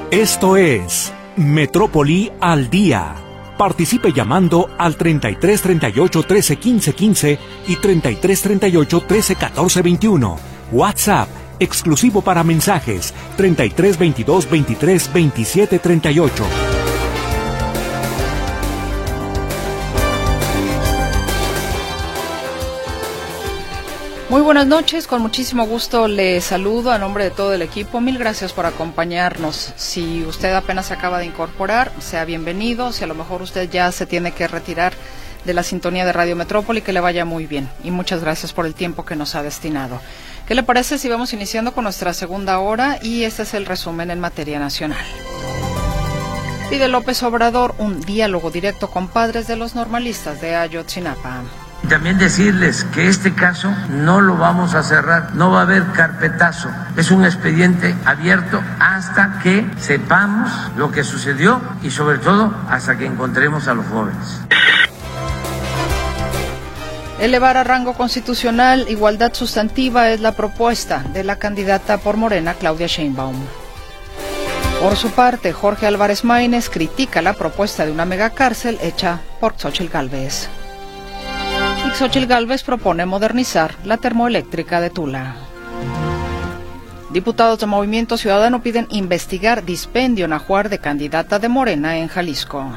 Esto es Metrópoli al Día. Participe llamando al 33 38 13 15 15 y 33 38 13 14 21. WhatsApp exclusivo para mensajes 33 22 23 27 38. Muy buenas noches, con muchísimo gusto le saludo a nombre de todo el equipo. Mil gracias por acompañarnos. Si usted apenas se acaba de incorporar, sea bienvenido. Si a lo mejor usted ya se tiene que retirar de la sintonía de Radio Metrópoli, que le vaya muy bien. Y muchas gracias por el tiempo que nos ha destinado. ¿Qué le parece si vamos iniciando con nuestra segunda hora? Y este es el resumen en materia nacional. Pide López Obrador un diálogo directo con padres de los normalistas de Ayotzinapa. También decirles que este caso no lo vamos a cerrar, no va a haber carpetazo, es un expediente abierto hasta que sepamos lo que sucedió y sobre todo hasta que encontremos a los jóvenes. Elevar a rango constitucional igualdad sustantiva es la propuesta de la candidata por Morena, Claudia Sheinbaum. Por su parte, Jorge Álvarez Maínez critica la propuesta de una megacárcel hecha por Xóchitl Gálvez. Y Xóchitl Gálvez propone modernizar la termoeléctrica de Tula. Diputados de Movimiento Ciudadano piden investigar dispendio en ajuar de candidata de Morena en Jalisco.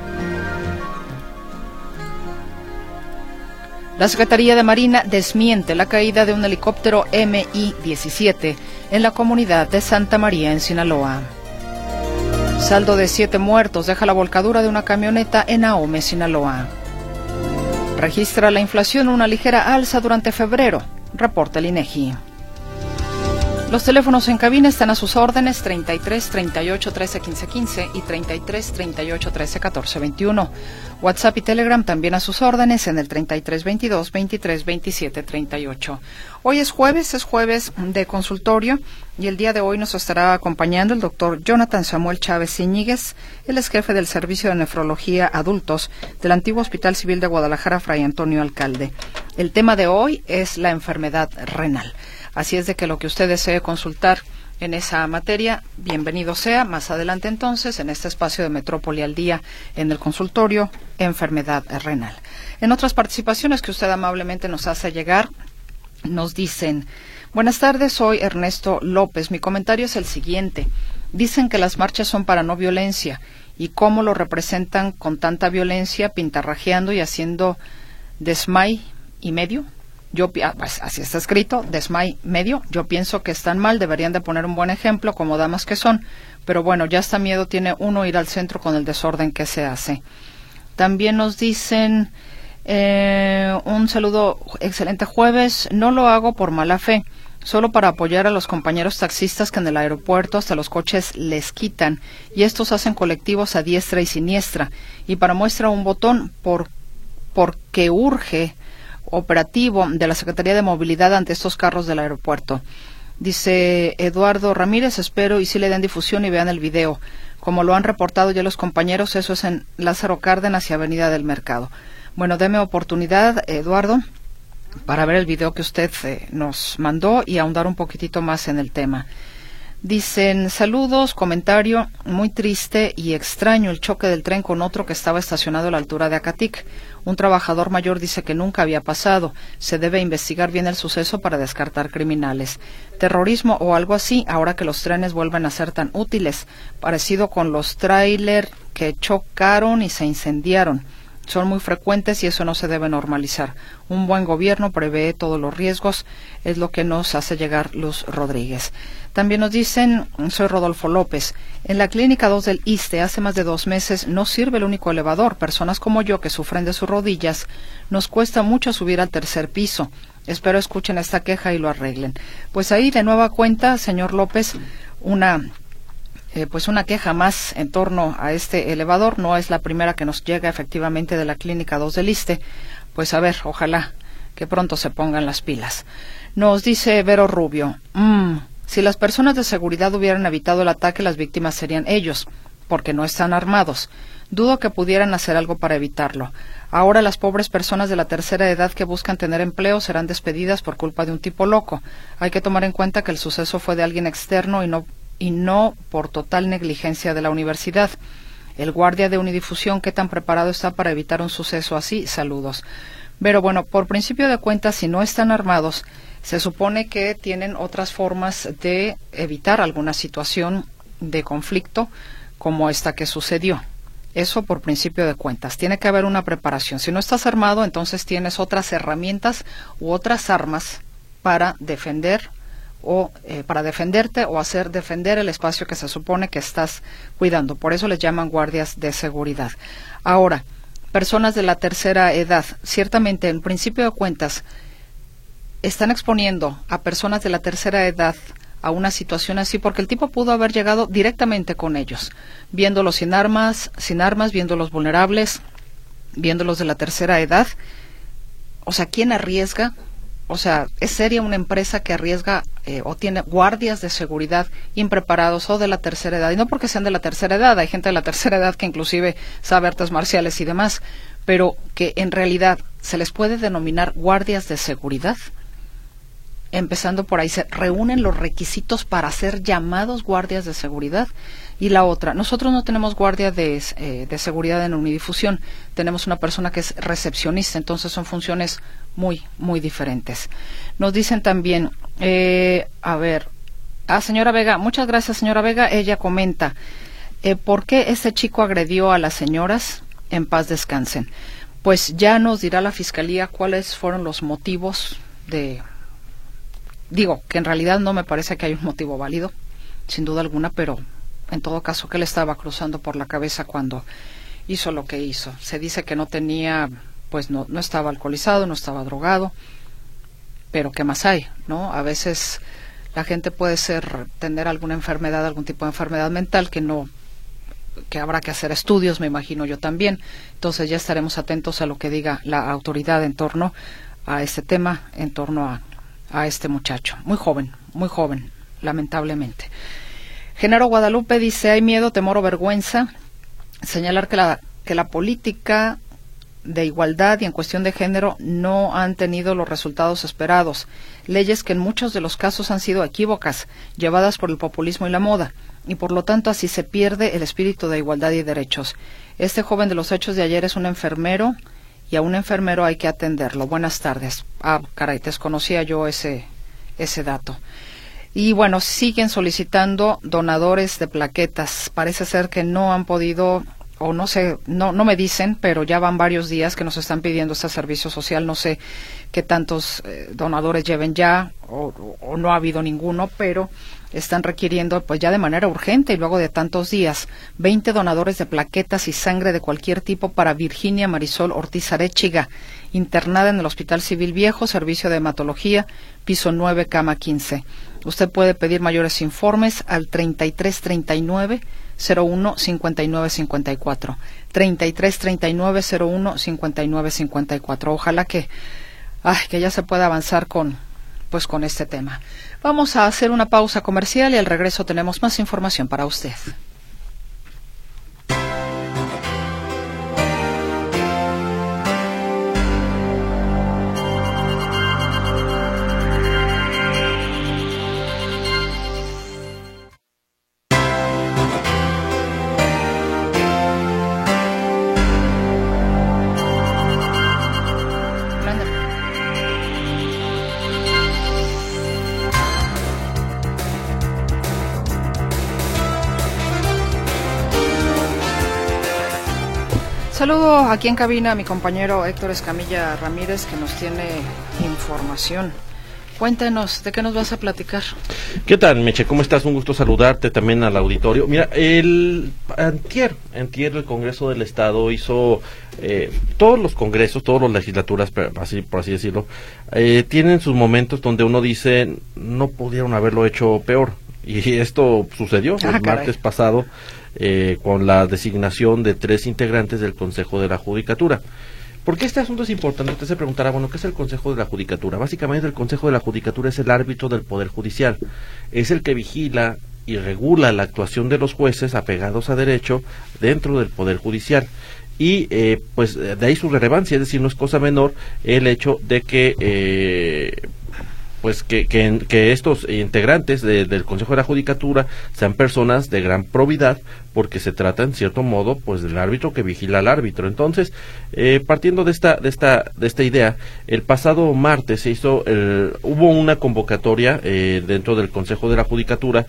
La Secretaría de Marina desmiente la caída de un helicóptero Mi-17 en la comunidad de Santa María, en Sinaloa. Saldo de 7 muertos deja la volcadura de una camioneta en Ahome, Sinaloa. Registra la inflación una ligera alza durante febrero, reporta el INEGI. Los teléfonos en cabina están a sus órdenes 33 38 13 15 15 y 33 38 13 14 21. WhatsApp y Telegram también a sus órdenes en el 33 22 23 27 38. Hoy es jueves de consultorio y el día de hoy nos estará acompañando el doctor Jonathan Samuel Chávez Iñiguez. Él es jefe del Servicio de Nefrología Adultos del antiguo Hospital Civil de Guadalajara, Fray Antonio Alcalde. El tema de hoy es la enfermedad renal. Así es de que lo que usted desee consultar en esa materia, bienvenido sea. Más adelante entonces, en este espacio de Metrópoli al Día, en el consultorio, enfermedad renal. En otras participaciones que usted amablemente nos hace llegar, nos dicen: buenas tardes, soy Ernesto López. Mi comentario es el siguiente. Dicen que las marchas son para no violencia, y cómo lo representan con tanta violencia, pintarrajeando y haciendo desmay y medio. Pues así está escrito, desmay medio. Yo pienso que están mal, deberían de poner un buen ejemplo como damas que son, pero bueno, ya hasta miedo tiene uno ir al centro con el desorden que se hace. También nos dicen un saludo, excelente jueves, no lo hago por mala fe, solo para apoyar a los compañeros taxistas que en el aeropuerto hasta los coches les quitan y estos hacen colectivos a diestra y siniestra, y para muestra un botón porque urge operativo de la Secretaría de Movilidad ante estos carros del aeropuerto. Dice Eduardo Ramírez, espero y si le den difusión y vean el video. Como lo han reportado ya los compañeros, eso es en Lázaro Cárdenas y Avenida del Mercado. Bueno, deme oportunidad, Eduardo, para ver el video que usted nos mandó y ahondar un poquitito más en el tema. Dicen, saludos, comentario, muy triste y extraño el choque del tren con otro que estaba estacionado a la altura de Acatic. Un trabajador mayor dice que nunca había pasado. Se debe investigar bien el suceso para descartar criminales. Terrorismo o algo así, ahora que los trenes vuelven a ser tan útiles. Parecido con los tráiler que chocaron y se incendiaron. Son muy frecuentes y eso no se debe normalizar. Un buen gobierno prevé todos los riesgos, es lo que nos hace llegar Luz Rodríguez. También nos dicen, soy Rodolfo López, en la Clínica 2 del ISSSTE hace más de 2 meses no sirve el único elevador. Personas como yo que sufren de sus rodillas, nos cuesta mucho subir al 3er piso. Espero escuchen esta queja y lo arreglen. Pues ahí de nueva cuenta, señor López, una queja más en torno a este elevador. No es la primera que nos llega efectivamente de la Clínica 2 del ISSSTE. Pues a ver, ojalá que pronto se pongan las pilas. Nos dice Vero Rubio, si las personas de seguridad hubieran evitado el ataque, las víctimas serían ellos, porque no están armados. Dudo que pudieran hacer algo para evitarlo. Ahora las pobres personas de la tercera edad que buscan tener empleo serán despedidas por culpa de un tipo loco. Hay que tomar en cuenta que el suceso fue de alguien externo y no y no por total negligencia de la universidad. El guardia de Unidifusión, ¿qué tan preparado está para evitar un suceso así? Saludos. Pero bueno, por principio de cuentas, si no están armados, se supone que tienen otras formas de evitar alguna situación de conflicto como esta que sucedió. Eso por principio de cuentas. Tiene que haber una preparación. Si no estás armado, entonces tienes otras herramientas u otras armas para defender o para defenderte o hacer defender el espacio que se supone que estás cuidando. Por eso les llaman guardias de seguridad. Ahora, personas de la tercera edad, ciertamente en principio de cuentas están exponiendo a personas de la tercera edad a una situación así porque el tipo pudo haber llegado directamente con ellos, viéndolos sin armas, viéndolos vulnerables, viéndolos de la tercera edad. O sea, ¿quién arriesga? O sea, ¿es seria una empresa que arriesga o tiene guardias de seguridad impreparados o de la tercera edad? Y no porque sean de la tercera edad, hay gente de la tercera edad que inclusive sabe artes marciales y demás, pero que en realidad se les puede denominar guardias de seguridad. Empezando por ahí, se reúnen los requisitos para ser llamados guardias de seguridad. Y la otra, nosotros no tenemos guardia de seguridad en Unidifusión, tenemos una persona que es recepcionista, entonces son funciones muy, muy diferentes. Nos dicen también, señora Vega, muchas gracias señora Vega, ella comenta, ¿por qué este chico agredió a las señoras? En paz descansen. Pues ya nos dirá la Fiscalía cuáles fueron los motivos digo, que en realidad no me parece que hay un motivo válido, sin duda alguna, pero en todo caso, ¿qué le estaba cruzando por la cabeza cuando hizo lo que hizo? Se dice que no tenía, pues no estaba alcoholizado, no estaba drogado, pero ¿qué más hay? ¿No? A veces la gente puede tener alguna enfermedad, algún tipo de enfermedad mental que habrá que hacer estudios, me imagino yo también. Entonces ya estaremos atentos a lo que diga la autoridad en torno a este tema, en torno a este muchacho. Muy joven, lamentablemente. Genaro Guadalupe dice, hay miedo, temor o vergüenza. Señalar que la política de igualdad y en cuestión de género no han tenido los resultados esperados. Leyes que en muchos de los casos han sido equívocas, llevadas por el populismo y la moda, y por lo tanto así se pierde el espíritu de igualdad y derechos. Este joven de los hechos de ayer es un enfermero, y a un enfermero hay que atenderlo. Buenas tardes. Caray, desconocía yo ese dato. Y bueno, siguen solicitando donadores de plaquetas. Parece ser que no han podido, o no sé, no me dicen, pero ya van varios días que nos están pidiendo este servicio social. No sé qué tantos donadores lleven ya, o no ha habido ninguno, pero están requiriendo pues ya de manera urgente y luego de tantos días 20 donadores de plaquetas y sangre de cualquier tipo para Virginia Marisol Ortiz Arechiga, internada en el Hospital Civil Viejo, servicio de hematología, piso 9, cama 15. Usted puede pedir mayores informes al 3339 01 59 54. 3339 01 59 54. Ojalá que ya se pueda avanzar con este tema. Vamos a hacer una pausa comercial y al regreso tenemos más información para usted. Saludo aquí en cabina a mi compañero Héctor Escamilla Ramírez, que nos tiene información. Cuéntanos, ¿de qué nos vas a platicar? ¿Qué tal, Meche? ¿Cómo estás? Un gusto saludarte también al auditorio. Mira, antier el Congreso del Estado hizo, todos los congresos, todas las legislaturas, por así decirlo, tienen sus momentos donde uno dice, no pudieron haberlo hecho peor. Y esto sucedió el martes pasado, con la designación de 3 integrantes del Consejo de la Judicatura. ¿Por qué este asunto es importante? Usted se preguntará, bueno, ¿qué es el Consejo de la Judicatura? Básicamente el Consejo de la Judicatura es el árbitro del Poder Judicial. Es el que vigila y regula la actuación de los jueces apegados a derecho dentro del Poder Judicial. Y pues de ahí su relevancia, es decir, no es cosa menor el hecho de que pues que estos integrantes del Consejo de la Judicatura sean personas de gran probidad, porque se trata en cierto modo pues del árbitro que vigila al árbitro. Entonces, partiendo de esta idea, el pasado martes hubo una convocatoria dentro del Consejo de la Judicatura,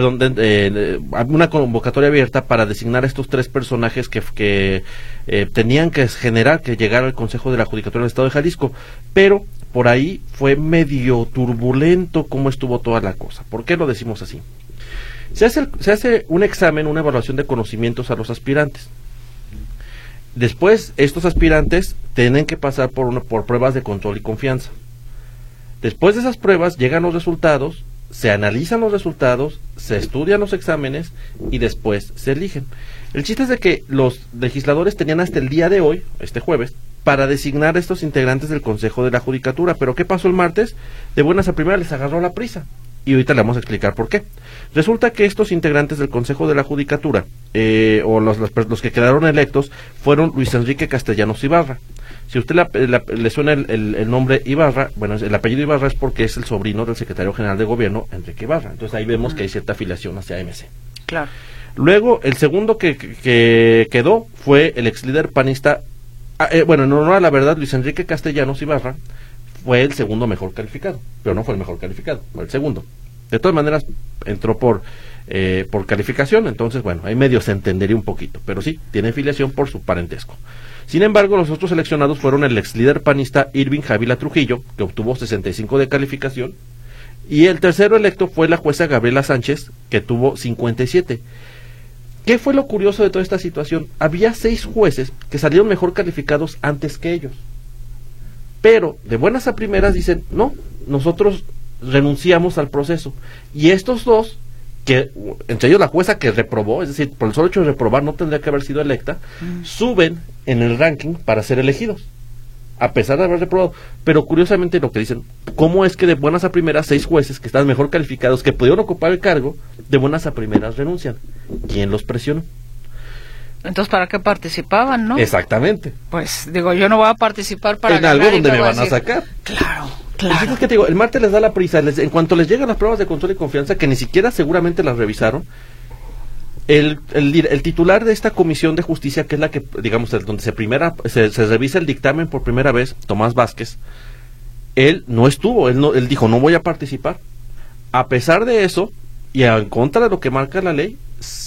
una convocatoria abierta para designar a estos 3 personajes que tenían que llegar al Consejo de la Judicatura del Estado de Jalisco, pero por ahí fue medio turbulento cómo estuvo toda la cosa. ¿Por qué lo decimos así? Se hace un examen, una evaluación de conocimientos a los aspirantes. Después, estos aspirantes tienen que pasar por pruebas de control y confianza. Después de esas pruebas llegan los resultados, se analizan los resultados, se estudian los exámenes y después se eligen. El chiste es de que los legisladores tenían hasta el día de hoy, este jueves, para designar a estos integrantes del Consejo de la Judicatura. Pero ¿qué pasó el martes? De buenas a primeras les agarró la prisa. Y ahorita le vamos a explicar por qué. Resulta que estos integrantes del Consejo de la Judicatura, o los que quedaron electos, fueron Luis Enrique Castellanos Ibarra. Si a usted le suena el nombre Ibarra, bueno, el apellido Ibarra es porque es el sobrino del secretario general de gobierno, Enrique Ibarra. Entonces ahí vemos que hay cierta afiliación hacia MC. Claro. Luego, el segundo que quedó fue el ex líder panista, en honor a la verdad, Luis Enrique Castellanos Ibarra fue el segundo mejor calificado, pero no fue el mejor calificado, fue el segundo. De todas maneras, entró por calificación, entonces, bueno, ahí medio se entendería un poquito, pero sí, tiene filiación por su parentesco. Sin embargo, los otros seleccionados fueron el ex líder panista Irving Javila Trujillo, que obtuvo 65 de calificación, y el tercero electo fue la jueza Gabriela Sánchez, que tuvo 57. ¿Qué fue lo curioso de toda esta situación? Había 6 jueces que salieron mejor calificados antes que ellos. Pero, de buenas a primeras, dicen, no, nosotros renunciamos al proceso. Y estos 2, que entre ellos la jueza que reprobó, es decir, por el solo hecho de reprobar no tendría que haber sido electa, suben en el ranking para ser elegidos, a pesar de haber reprobado. Pero curiosamente lo que dicen, ¿cómo es que de buenas a primeras 6 jueces que están mejor calificados, que pudieron ocupar el cargo, de buenas a primeras renuncian? ¿Quién los presionó? Entonces, ¿para qué participaban, no? Exactamente. Pues, digo, yo no voy a participar para en algo donde me van a sacar. Claro. Es que te digo, el martes les da la prisa, en cuanto les llegan las pruebas de control y confianza, que ni siquiera seguramente las revisaron, el titular de esta comisión de justicia, que es la que, digamos, donde se revisa el dictamen por primera vez, Tomás Vázquez, él no estuvo, él dijo, no voy a participar. A pesar de eso, y en contra de lo que marca la ley,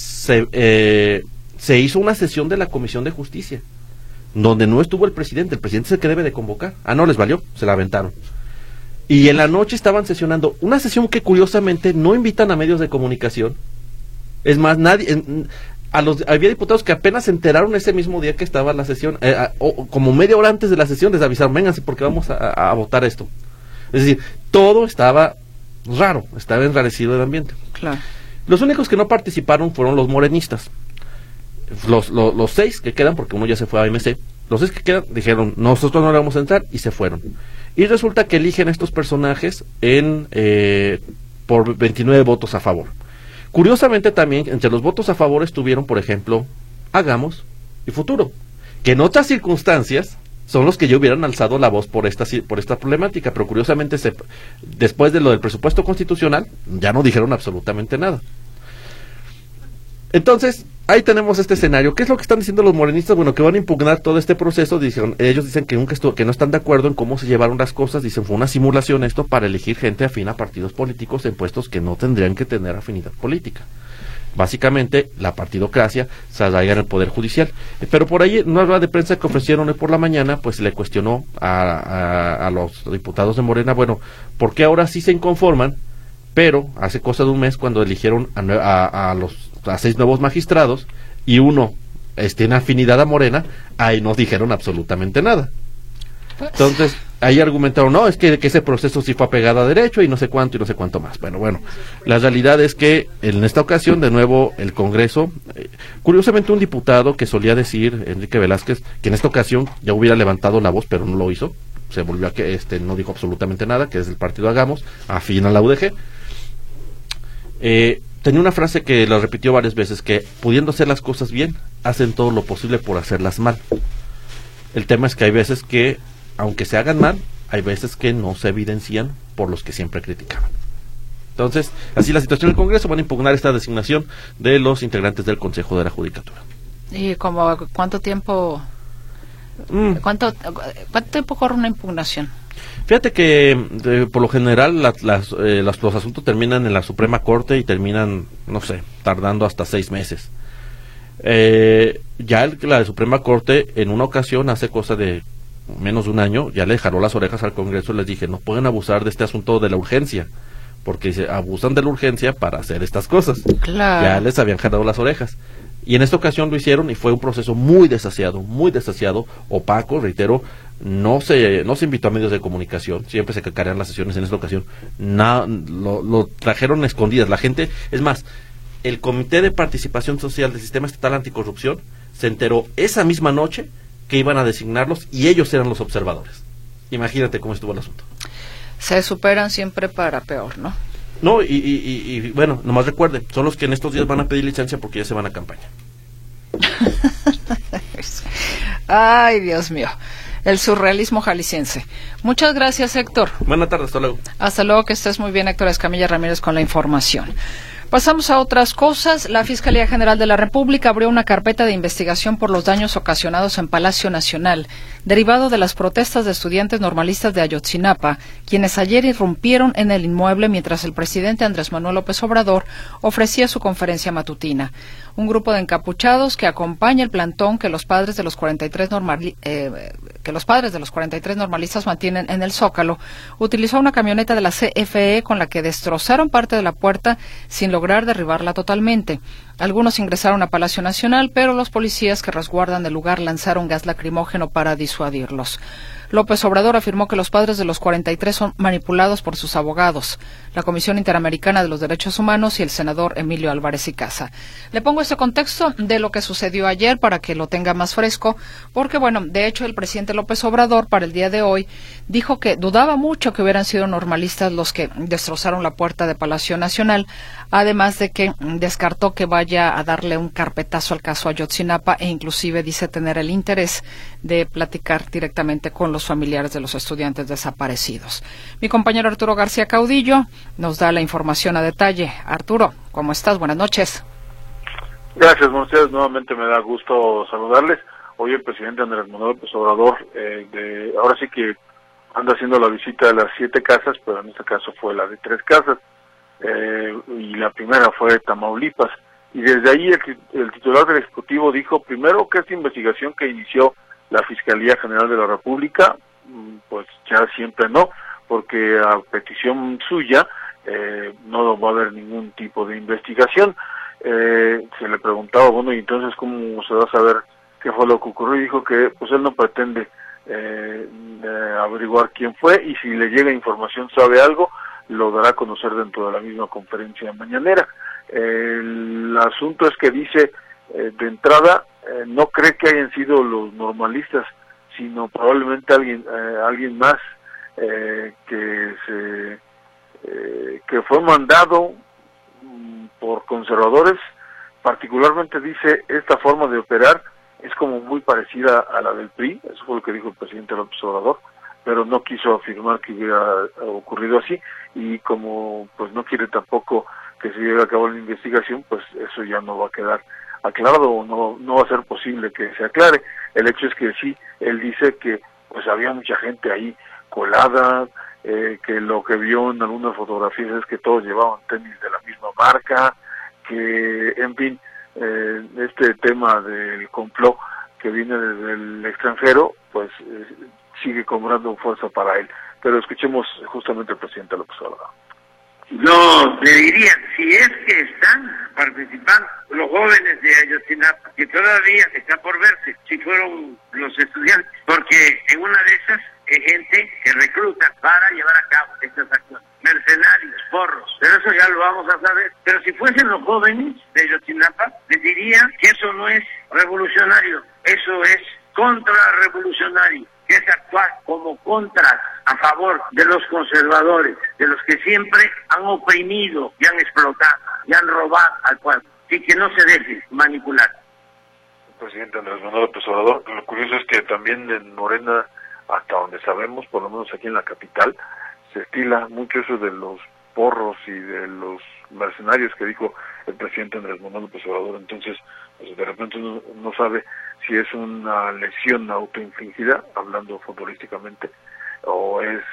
se hizo una sesión de la Comisión de Justicia, donde no estuvo el presidente es el que debe de convocar. No les valió, se la aventaron. Y en la noche estaban sesionando, una sesión que curiosamente no invitan a medios de comunicación. Es más, había diputados que apenas se enteraron ese mismo día que estaba la sesión, como media hora antes de la sesión les avisaron, vénganse porque vamos a votar esto. Es decir, todo estaba raro, estaba enrarecido el ambiente. Claro. Los únicos que no participaron fueron los morenistas. Los 6 que quedan, porque uno ya se fue a AMC, los 6 que quedan dijeron, nosotros no le vamos a entrar, y se fueron. Y resulta que eligen estos personajes por 29 votos a favor. Curiosamente también, entre los votos a favor estuvieron, por ejemplo, Hagamos y Futuro, que en otras circunstancias son los que ya hubieran alzado la voz por esta problemática, pero curiosamente después de lo del presupuesto constitucional, ya no dijeron absolutamente nada. Entonces, ahí tenemos este escenario. ¿Qué es lo que están diciendo los morenistas? Bueno, que van a impugnar todo este proceso. Ellos dicen que no están de acuerdo en cómo se llevaron las cosas. Dicen, fue una simulación esto para elegir gente afín a partidos políticos en puestos que no tendrían que tener afinidad política. Básicamente, la partidocracia se arraiga en el Poder Judicial. Pero por ahí, en una rueda de prensa que ofrecieron hoy por la mañana, pues se le cuestionó a los diputados de Morena, bueno, ¿por qué ahora sí se inconforman? Pero hace cosa de un mes, cuando eligieron a 6 nuevos magistrados, y uno tiene afinidad a Morena, ahí no dijeron absolutamente nada. Entonces, ahí argumentaron, no, es que ese proceso sí fue apegado a derecho, y no sé cuánto más. Bueno, la realidad es que en esta ocasión, de nuevo, el Congreso, curiosamente un diputado que solía decir, Enrique Velázquez, que en esta ocasión ya hubiera levantado la voz, pero no lo hizo, se volvió a que no dijo absolutamente nada, que es del partido Hagamos, afín a la UDG. Tenía una frase que la repitió varias veces, que pudiendo hacer las cosas bien, hacen todo lo posible por hacerlas mal. El tema es que hay veces que, aunque se hagan mal, hay veces que no se evidencian por los que siempre criticaban. Entonces, así la situación en el Congreso, van a impugnar esta designación de los integrantes del Consejo de la Judicatura. ¿Y como cuánto tiempo cuánto tiempo corre una impugnación? Fíjate que por lo general los asuntos terminan en la Suprema Corte y terminan, no sé, tardando hasta 6 meses. Ya la Suprema Corte en una ocasión, hace cosa de menos de un año, ya le jaló las orejas al Congreso y les dije, no pueden abusar de este asunto de la urgencia, porque se abusan de la urgencia para hacer estas cosas. Claro. Ya les habían jalado las orejas. Y en esta ocasión lo hicieron y fue un proceso muy desasiado, opaco, reitero, no se invitó a medios de comunicación, siempre se cacarean las sesiones. En esta ocasión lo trajeron escondidas, la gente, es más, el Comité de Participación Social del Sistema Estatal Anticorrupción se enteró esa misma noche que iban a designarlos y ellos eran los observadores. Imagínate cómo estuvo el asunto. Se superan siempre para peor, ¿no? No, y bueno, nomás recuerden, son los que en estos días van a pedir licencia porque ya se van a campaña. Ay, Dios mío. El surrealismo jalisciense. Muchas gracias, Héctor. Buenas tardes, hasta luego. Hasta luego, que estés muy bien, Héctor Escamilla Ramírez, con la información. Pasamos a otras cosas. La Fiscalía General de la República abrió una carpeta de investigación por los daños ocasionados en Palacio Nacional, derivado de las protestas de estudiantes normalistas de Ayotzinapa, quienes ayer irrumpieron en el inmueble mientras el presidente Andrés Manuel López Obrador ofrecía su conferencia matutina. Un grupo de encapuchados que acompaña el plantón que los padres de los 43 normalistas mantienen en el Zócalo, utilizó una camioneta de la CFE con la que destrozaron parte de la puerta sin lograr derribarla totalmente. Algunos ingresaron a Palacio Nacional, pero los policías que resguardan el lugar lanzaron gas lacrimógeno para disuadirlos. López Obrador afirmó que los padres de los 43 son manipulados por sus abogados, la Comisión Interamericana de los Derechos Humanos y el senador Emilio Álvarez y Casa. Le pongo este contexto de lo que sucedió ayer para que lo tenga más fresco, porque, bueno, de hecho el presidente López Obrador para el día de hoy dijo que dudaba mucho que hubieran sido normalistas los que destrozaron la puerta de Palacio Nacional, además de que descartó que vaya a darle un carpetazo al caso Ayotzinapa e inclusive dice tener el interés de platicar directamente con los familiares de los estudiantes desaparecidos. Mi compañero Arturo García Caudillo nos da la información a detalle. Arturo, ¿cómo estás? Buenas noches. Gracias, ustedes. Nuevamente me da gusto saludarles. Hoy el presidente Andrés Manuel López Obrador, ahora sí que anda haciendo la visita de las 7 casas, pero en este caso fue la de 3 casas, y la primera fue Tamaulipas. Y desde ahí el titular del Ejecutivo dijo primero que esta investigación que inició la Fiscalía General de la República, pues ya siempre no, porque a petición suya no va a haber ningún tipo de investigación. Se le preguntaba, bueno, y entonces ¿cómo se va a saber qué fue lo que ocurrió? Y dijo que pues él no pretende averiguar quién fue, y si le llega información, sabe algo, lo dará a conocer dentro de la misma conferencia mañanera. El asunto es que dice, de entrada, no cree que hayan sido los normalistas, sino probablemente alguien más que fue mandado por conservadores. Particularmente dice, esta forma de operar es como muy parecida a la del PRI, eso fue lo que dijo el presidente López Obrador, pero no quiso afirmar que hubiera ocurrido así, y como pues no quiere tampoco que se lleve a cabo la investigación, pues eso ya no va a quedar aclarado, o no va a ser posible que se aclare. El hecho es que sí, él dice que pues había mucha gente ahí colada, que lo que vio en algunas fotografías es que todos llevaban tenis de la misma marca, que en fin, este tema del complot que viene desde el extranjero, pues sigue cobrando fuerza para él. Pero escuchemos justamente al presidente López Obrador. Yo le diría, si es que están participando los jóvenes de Ayotzinapa, que todavía está por verse si fueron los estudiantes, porque en una de esas hay gente que recluta para llevar a cabo estas acciones, mercenarios, porros, pero eso ya lo vamos a saber. Pero si fuesen los jóvenes de Ayotzinapa, les diría que eso no es revolucionario, eso es contrarrevolucionario, que es actuar como contras a favor de los conservadores, de los que siempre han oprimido y han explotado y han robado al pueblo, y que no se dejen manipular. El presidente Andrés Manuel López Obrador, lo curioso es que también en Morena hasta donde sabemos, por lo menos aquí en la capital, se estila mucho eso de los porros y de los mercenarios que dijo el presidente Andrés Manuel López Obrador. Entonces, pues de repente uno no sabe si es una lesión autoinfligida, hablando futbolísticamente, o es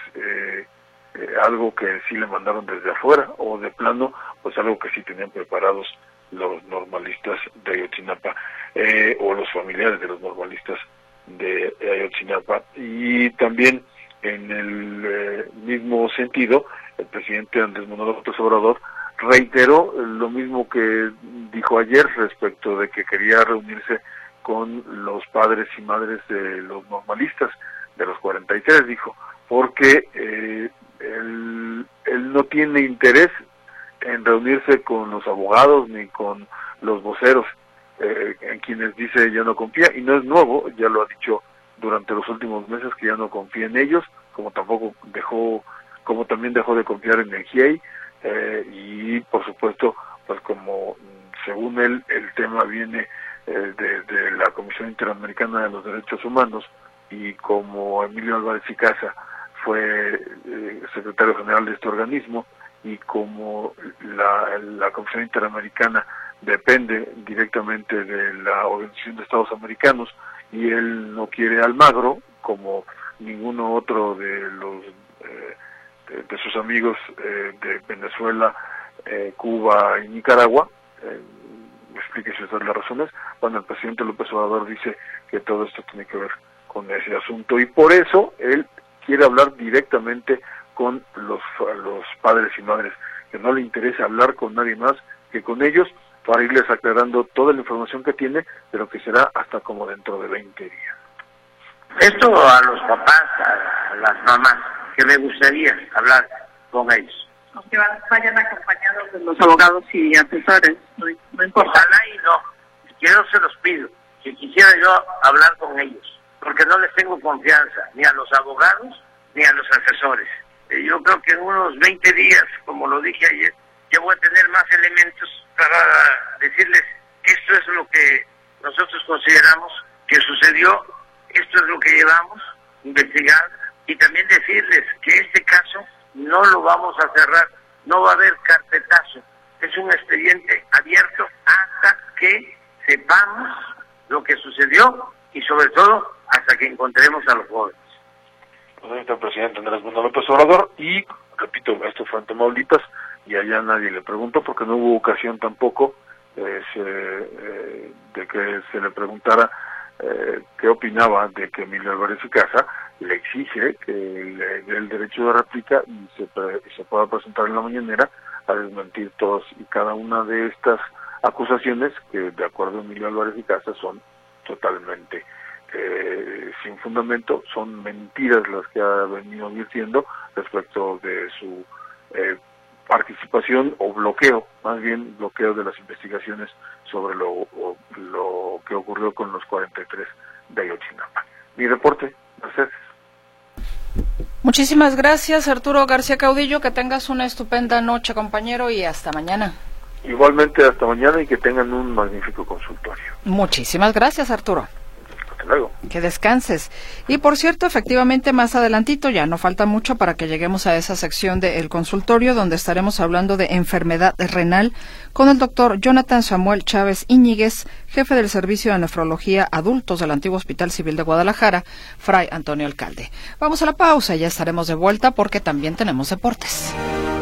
algo que sí le mandaron desde afuera, o de plano, pues algo que sí tenían preparados los normalistas de Ayotzinapa, o los familiares de los normalistas de Ayotzinapa. Y también en el mismo sentido, el presidente Andrés Manuel López Obrador reiteró lo mismo que dijo ayer respecto de que quería reunirse con los padres y madres de los normalistas, de los 43, dijo, porque él no tiene interés en reunirse con los abogados ni con los voceros, en quienes dice ya no confía, y no es nuevo, ya lo ha dicho durante los últimos meses que ya no confía en ellos, como también dejó de confiar en el GIEI, y por supuesto, pues como según él el tema viene de la Comisión Interamericana de los Derechos Humanos, y como Emilio Álvarez y Casa fue secretario general de este organismo, y como la Comisión Interamericana depende directamente de la Organización de Estados Americanos, y él no quiere a Almagro, como ninguno otro de los de sus amigos de Venezuela, Cuba y Nicaragua. Explíquese usted las razones. Cuando el presidente López Obrador dice que todo esto tiene que ver con ese asunto, y por eso él quiere hablar directamente con los padres y madres, que no le interesa hablar con nadie más que con ellos, para irles aclarando toda la información que tiene, pero que será hasta como dentro de 20 días. Esto a los papás, a las mamás, que me gustaría hablar con ellos. Que vayan acompañados de los abogados y asesores, no importa. Ojalá y no, yo no se los pido, que quisiera yo hablar con ellos, porque no les tengo confianza, ni a los abogados, ni a los asesores. Yo creo que en unos 20 días, como lo dije ayer, ya voy a tener más elementos para decirles que esto es lo que nosotros consideramos que sucedió, esto es lo que llevamos a investigar, y también decirles que este caso no lo vamos a cerrar, no va a haber carpetazo, es un expediente abierto hasta que sepamos lo que sucedió y sobre todo hasta que encontremos a los jóvenes. Pues ahí está el presidente Andrés Manuel López Obrador, y repito, esto fue en Tamaulipas, y allá nadie le preguntó, porque no hubo ocasión tampoco de que se le preguntara qué opinaba de que Emilio Álvarez y Casa le exige que le dé el derecho de réplica y se pueda presentar en la mañanera a desmentir todas y cada una de estas acusaciones que, de acuerdo a Emilio Álvarez y Casa, son totalmente sin fundamento, son mentiras las que ha venido advirtiendo respecto de su participación o bloqueo, más bien bloqueo de las investigaciones sobre lo que ocurrió con los 43 de Ayotzinapa. Mi reporte, gracias. Muchísimas gracias, Arturo García Caudillo, que tengas una estupenda noche, compañero, y hasta mañana. Igualmente, hasta mañana, y que tengan un magnífico consultorio. Muchísimas gracias, Arturo. Hasta luego. Que descanses. Y por cierto, efectivamente, más adelantito, ya no falta mucho para que lleguemos a esa sección del consultorio, donde estaremos hablando de enfermedad renal con el doctor Jonathan Samuel Chávez Íñiguez, jefe del Servicio de Nefrología Adultos del antiguo Hospital Civil de Guadalajara, Fray Antonio Alcalde. Vamos a la pausa y ya estaremos de vuelta porque también tenemos deportes.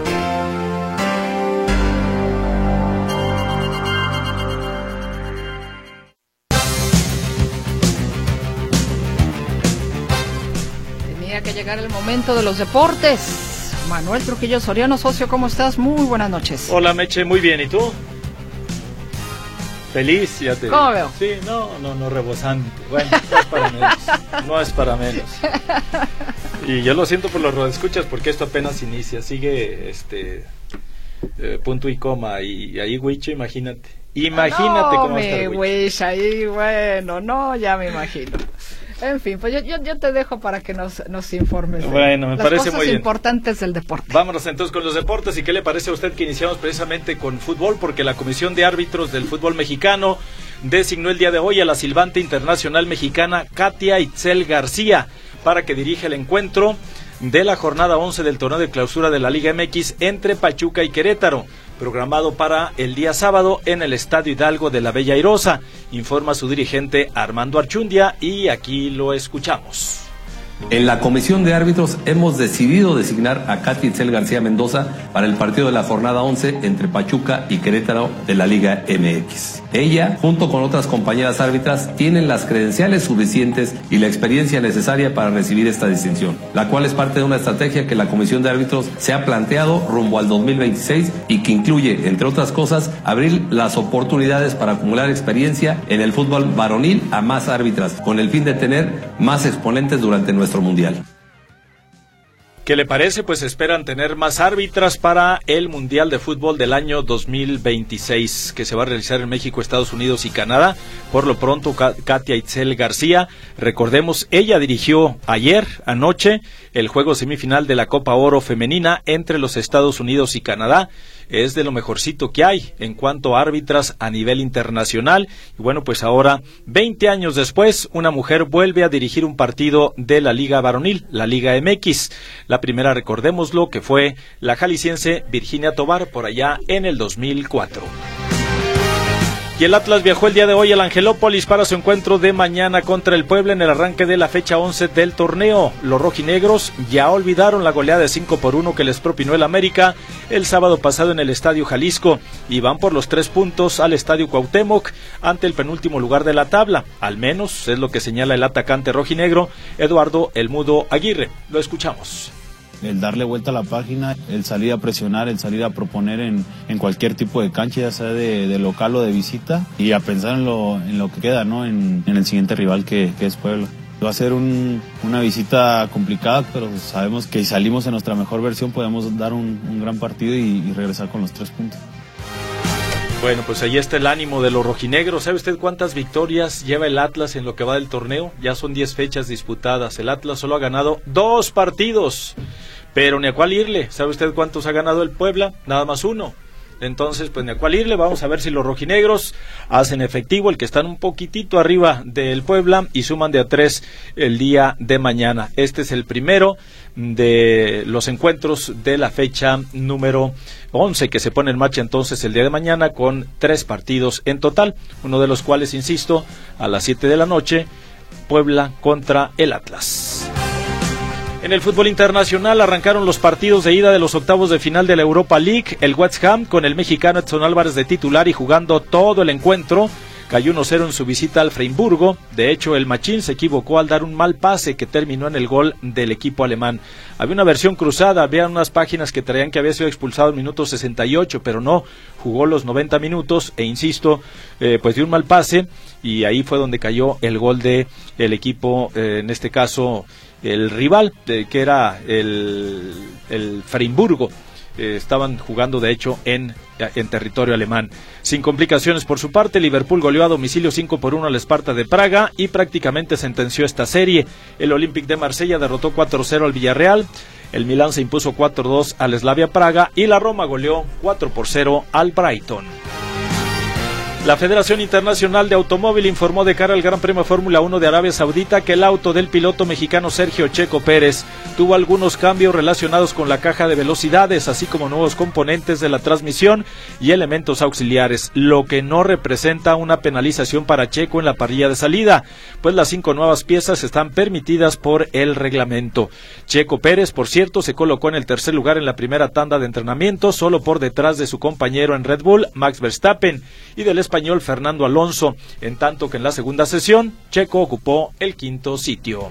Que llegar el momento de los deportes. Manuel Trujillo Soriano, socio, ¿cómo estás? Muy buenas noches. Hola, Meche, muy bien, ¿y tú? Feliz, ya te ¿Cómo veo? Sí, no, rebosante. Bueno, no es para menos. Y yo lo siento por los radioescuchas porque esto apenas inicia, sigue punto y coma, y ahí, Huicho, imagínate cómo está el Huicho. Ahí, bueno, no, ya me imagino. En fin, pues yo te dejo para que nos informes. Bueno, me parece muy bien. Las cosas importantes del deporte. Vámonos entonces con los deportes. ¿Y qué le parece a usted que iniciamos precisamente con fútbol? Porque la Comisión de Árbitros del Fútbol designó el día de hoy a la silbante internacional mexicana Katia Itzel García para que dirija el encuentro de la jornada 11 del torneo de clausura de la Liga MX entre Pachuca y Querétaro, programado para el día sábado en el Estadio Hidalgo de la Bella Airosa, informa su dirigente Armando Archundia, y aquí lo escuchamos. En la comisión de árbitros hemos decidido designar a Katy Itzel García Mendoza para el partido de la jornada 11 entre Pachuca y Querétaro de la Liga MX. Ella, junto con otras compañeras árbitras, tienen las credenciales suficientes y la experiencia necesaria para recibir esta distinción, la cual es parte de una estrategia que la comisión de árbitros se ha planteado rumbo al 2026 y que incluye, entre otras cosas, abrir las oportunidades para acumular experiencia en el fútbol varonil a más árbitras, con el fin de tener más exponentes durante nuestro mundial. ¿Qué le parece? Pues esperan tener más árbitras para el Mundial de Fútbol del año 2026, que se va a realizar en México, Estados Unidos y Canadá. Por lo pronto, Katia Itzel García, recordemos, ella dirigió anoche, el juego semifinal de la Copa Oro Femenina entre los Estados Unidos y Canadá. Es de lo mejorcito que hay en cuanto a árbitras a nivel internacional. Y bueno, pues ahora, 20 años después, una mujer vuelve a dirigir un partido de la Liga Varonil, la Liga MX. La primera, recordémoslo, que fue la jalisciense Virginia Tobar, por allá en el 2004. Y el Atlas viajó el día de hoy al Angelópolis para su encuentro de mañana contra el Puebla en el arranque de la fecha 11 del torneo. Los rojinegros ya olvidaron la goleada de 5-1 que les propinó el América el sábado pasado en el Estadio Jalisco y van por los 3 puntos al Estadio Cuauhtémoc ante el penúltimo lugar de la tabla. Al menos es lo que señala el atacante rojinegro Eduardo El Mudo Aguirre. Lo escuchamos. El darle vuelta a la página, el salir a presionar, el salir a proponer en cualquier tipo de cancha, ya sea de local o de visita, y a pensar en lo que queda, ¿no? En el siguiente rival que es Puebla. Va a ser una visita complicada, pero sabemos que si salimos en nuestra mejor versión podemos dar un gran partido y regresar con los 3 puntos. Bueno, pues ahí está el ánimo de los rojinegros. ¿Sabe usted cuántas victorias lleva el Atlas en lo que va del torneo? Ya son 10 fechas disputadas. El Atlas solo ha ganado 2 partidos, pero ni a cuál irle. ¿Sabe usted cuántos ha ganado el Puebla? Nada más 1. Entonces, pues ni a cuál irle. Vamos a ver si los rojinegros hacen efectivo el que están un poquitito arriba del Puebla y suman de a 3 el día de mañana. Este es el primero de los encuentros de la fecha número 11 que se pone en marcha entonces el día de mañana con 3 partidos en total, uno de los cuales, insisto, a las 7 de la noche, Puebla contra el Atlas. En el fútbol internacional arrancaron los partidos de ida de los octavos de final de la Europa League. El West Ham, con el mexicano Edson Álvarez de titular y jugando todo el encuentro, cayó 1-0 en su visita al Freiburgo. De hecho, el Machín se equivocó al dar un mal pase que terminó en el gol del equipo alemán. Había una versión cruzada, había unas páginas que traían que había sido expulsado en minuto 68, pero no, jugó los 90 minutos e insisto, pues dio un mal pase y ahí fue donde cayó el gol de el equipo, en este caso el rival, que era el Freiburgo. Estaban jugando de hecho en territorio alemán. Sin complicaciones por su parte, Liverpool goleó a domicilio 5-1 al Sparta de Praga y prácticamente sentenció esta serie. El Olympique de Marsella derrotó 4-0 al Villarreal, el Milán se impuso 4-2 al Slavia Praga y la Roma goleó 4-0 al Brighton. La Federación Internacional de Automóvil informó de cara al Gran Premio Fórmula 1 de Arabia Saudita que el auto del piloto mexicano Sergio Checo Pérez tuvo algunos cambios relacionados con la caja de velocidades, así como nuevos componentes de la transmisión y elementos auxiliares, lo que no representa una penalización para Checo en la parrilla de salida, pues las 5 nuevas piezas están permitidas por el reglamento. Checo Pérez, por cierto, se colocó en el tercer lugar en la primera tanda de entrenamiento, solo por detrás de su compañero en Red Bull, Max Verstappen, y del español Fernando Alonso, en tanto que en la segunda sesión, Checo ocupó el 5º sitio.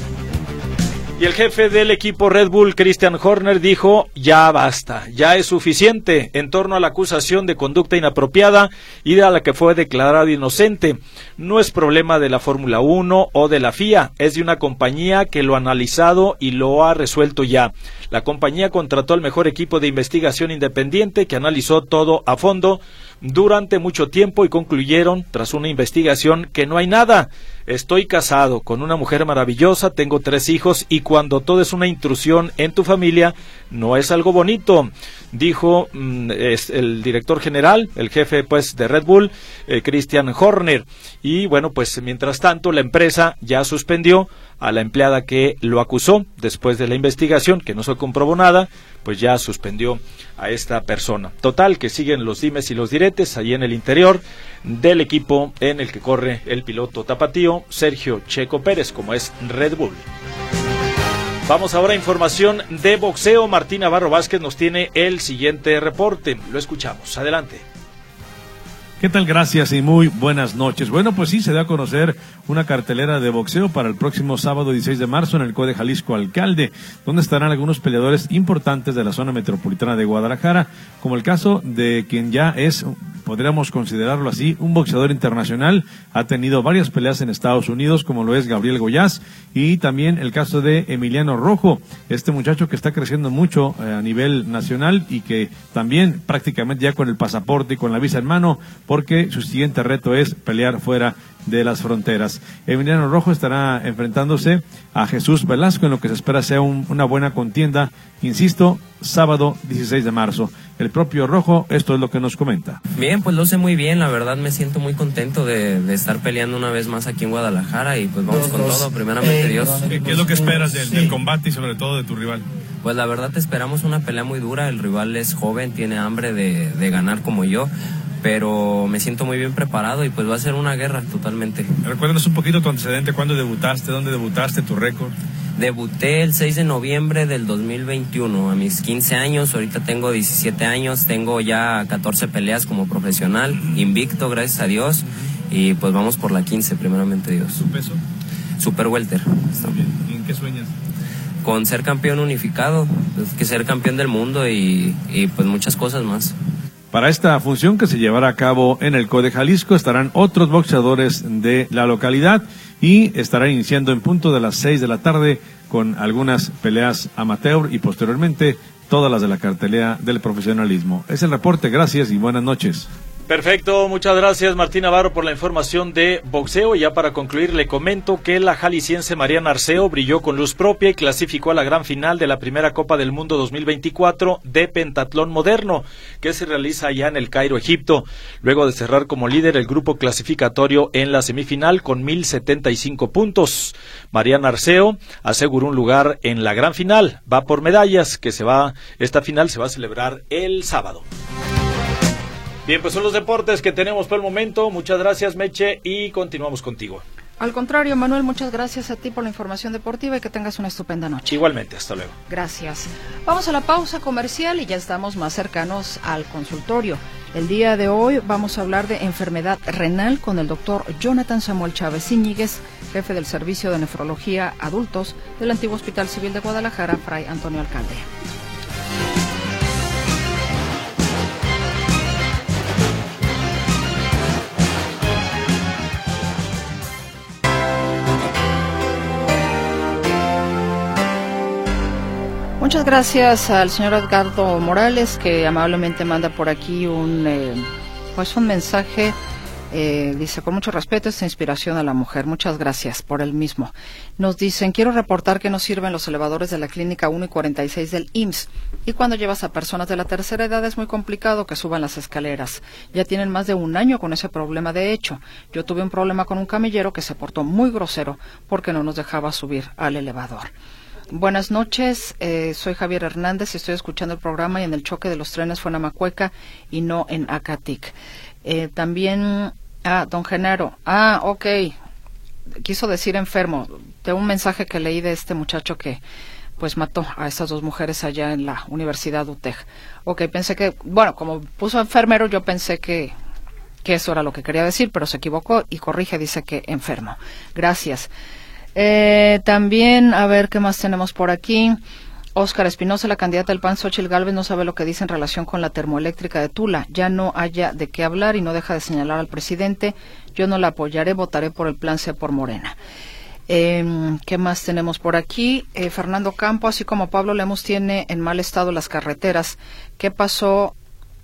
Y el jefe del equipo Red Bull, Christian Horner, dijo: ya basta, ya es suficiente en torno a la acusación de conducta inapropiada y de la que fue declarado inocente. No es problema de la Fórmula 1 o de la FIA, es de una compañía que lo ha analizado y lo ha resuelto ya. La compañía contrató al mejor equipo de investigación independiente que analizó todo a fondo. durante mucho tiempo y concluyeron, tras una investigación, que no hay nada. Estoy casado con una mujer maravillosa, tengo 3 hijos y cuando todo es una intrusión en tu familia, no es algo bonito, dijo es el director general, el jefe pues de Red Bull, Christian Horner. Y bueno, pues mientras tanto la empresa ya suspendió a la empleada que lo acusó después de la investigación, que no se comprobó nada, pues ya suspendió a esta persona. Total, que siguen los dimes y los diretes ahí en el interior del equipo en el que corre el piloto tapatío Sergio Checo Pérez, como es Red Bull. Vamos ahora a información de boxeo. Martín Navarro Vázquez nos tiene el siguiente reporte. Lo escuchamos. Adelante. ¿Qué tal? Gracias y muy buenas noches. Bueno, pues sí, se da a conocer una cartelera de boxeo para el próximo sábado 16 de marzo en el CODE Jalisco Alcalde, donde estarán algunos peleadores importantes de la zona metropolitana de Guadalajara, como el caso de quien ya es, podríamos considerarlo así, un boxeador internacional. Ha tenido varias peleas en Estados Unidos, como lo es Gabriel Goyaz, y también el caso de Emiliano Rojo, este muchacho que está creciendo mucho a nivel nacional y que también prácticamente ya con el pasaporte y con la visa en mano, porque su siguiente reto es pelear fuera de las fronteras. Emiliano Rojo estará enfrentándose a Jesús Velasco en lo que se espera sea una buena contienda, insisto, sábado 16 de marzo. El propio Rojo, esto es lo que nos comenta. Bien, pues lo sé muy bien, la verdad me siento muy contento de estar peleando una vez más aquí en Guadalajara y pues vamos con todo, primeramente Dios. ¿Qué es lo que esperas del combate y sobre todo de tu rival? Pues la verdad esperamos una pelea muy dura, el rival es joven, tiene hambre de ganar como yo, pero me siento muy bien preparado y pues va a ser una guerra totalmente. Recuérdanos un poquito tu antecedente, ¿cuándo debutaste? ¿Dónde debutaste? ¿Tu récord? Debuté el 6 de noviembre del 2021, a mis 15 años, ahorita tengo 17 años, tengo ya 14 peleas como profesional, invicto, gracias a Dios, y pues vamos por la 15, primeramente Dios. ¿Tu peso? Super welter. ¿Y en qué sueñas? Con ser campeón unificado, pues, que ser campeón del mundo y pues muchas cosas más. Para esta función que se llevará a cabo en el CODE Jalisco estarán otros boxeadores de la localidad y estarán iniciando en punto de las 6 de la tarde con algunas peleas amateur y posteriormente todas las de la cartelera del profesionalismo. Es el reporte, gracias y buenas noches. Perfecto, muchas gracias Martín Navarro por la información de boxeo. Y ya para concluir le comento que la jalisciense Mariana Arceo brilló con luz propia y clasificó a la gran final de la primera Copa del Mundo 2024 de pentatlón moderno que se realiza allá en el Cairo, Egipto, luego de cerrar como líder el grupo clasificatorio en la semifinal con 1,075 puntos. Mariana Arceo aseguró un lugar en la gran final, va por medallas, esta final se va a celebrar el sábado. Bien, pues son los deportes que tenemos por el momento. Muchas gracias, Meche, y continuamos contigo. Al contrario, Manuel, muchas gracias a ti por la información deportiva y que tengas una estupenda noche. Igualmente, hasta luego. Gracias. Vamos a la pausa comercial y ya estamos más cercanos al consultorio. El día de hoy vamos a hablar de enfermedad renal con el doctor Jonathan Samuel Chávez Íñiguez, jefe del Servicio de Nefrología Adultos del Antiguo Hospital Civil de Guadalajara, Fray Antonio Alcalde. Muchas gracias al señor Edgardo Morales, que amablemente manda por aquí un mensaje. Dice, con mucho respeto, esta inspiración a la mujer. Muchas gracias por el mismo. Nos dicen, quiero reportar que no sirven los elevadores de la clínica 1 y 46 del IMSS. Y cuando llevas a personas de la tercera edad es muy complicado que suban las escaleras. Ya tienen más de un año con ese problema. De hecho, yo tuve un problema con un camillero que se portó muy grosero porque no nos dejaba subir al elevador. Buenas noches, soy Javier Hernández y estoy escuchando el programa y en el choque de los trenes fue en Amacueca y no en Acatic. También, don Genaro, ok, quiso decir enfermo, de un mensaje que leí de este muchacho que pues mató a estas 2 mujeres allá en la Universidad UTEG. Ok, pensé que, bueno, como puso enfermero, yo pensé que eso era lo que quería decir, pero se equivocó y corrige, dice que enfermo. Gracias. También, a ver qué más tenemos por aquí. Óscar Espinosa, la candidata del PAN, Xóchitl Gálvez, no sabe lo que dice en relación con la termoeléctrica de Tula. Ya no haya de qué hablar y no deja de señalar al presidente. Yo no la apoyaré, votaré por el plan C por Morena. ¿Qué más tenemos por aquí? Fernando Campo, así como Pablo Lemus tiene en mal estado las carreteras. ¿Qué pasó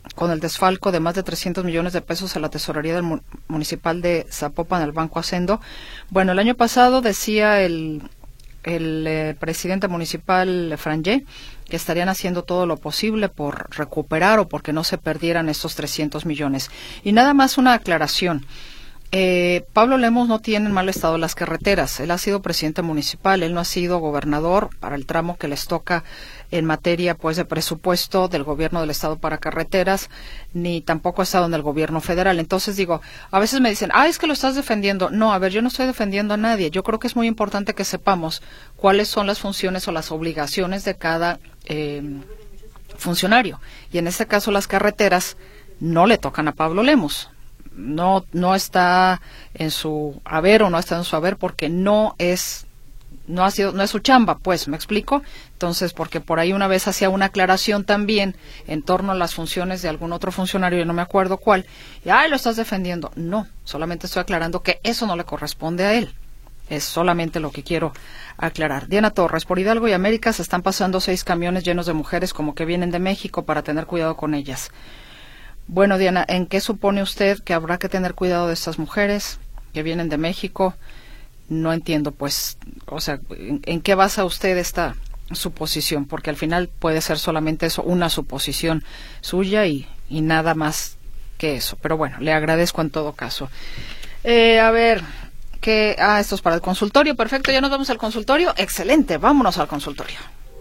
con el desfalco de más de 300 millones de pesos a la tesorería del municipal de Zapopan, al Banco Hacendo. Bueno, el año pasado decía el presidente municipal Frangé que estarían haciendo todo lo posible por recuperar o porque no se perdieran estos 300 millones. Y nada más una aclaración. Pablo Lemos no tiene en mal estado las carreteras. Él ha sido presidente municipal, él no ha sido gobernador para el tramo que les toca en materia pues de presupuesto del gobierno del estado para carreteras, ni tampoco ha estado en el gobierno federal. Entonces digo, a veces me dicen, es que lo estás defendiendo. No, a ver, yo no estoy defendiendo a nadie. Yo creo que es muy importante que sepamos cuáles son las funciones o las obligaciones de cada funcionario. Y en este caso las carreteras no le tocan a Pablo Lemos. No está en su haber o no está en su haber porque no es su chamba, pues, ¿me explico? Entonces, porque por ahí una vez hacía una aclaración también en torno a las funciones de algún otro funcionario, yo no me acuerdo cuál, y lo estás defendiendo. No, solamente estoy aclarando que eso no le corresponde a él. Es solamente lo que quiero aclarar. Diana Torres, por Hidalgo y América se están pasando 6 camiones llenos de mujeres como que vienen de México para tener cuidado con ellas. Bueno, Diana, ¿en qué supone usted que habrá que tener cuidado de estas mujeres que vienen de México? No entiendo, pues, o sea, ¿en qué basa usted esta suposición? Porque al final puede ser solamente eso, una suposición suya y nada más que eso. Pero bueno, le agradezco en todo caso. A ver, esto es para el consultorio. Perfecto, ya nos vamos al consultorio. Excelente, vámonos al consultorio.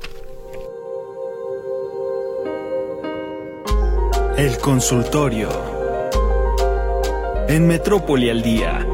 El consultorio. En Metrópoli al Día.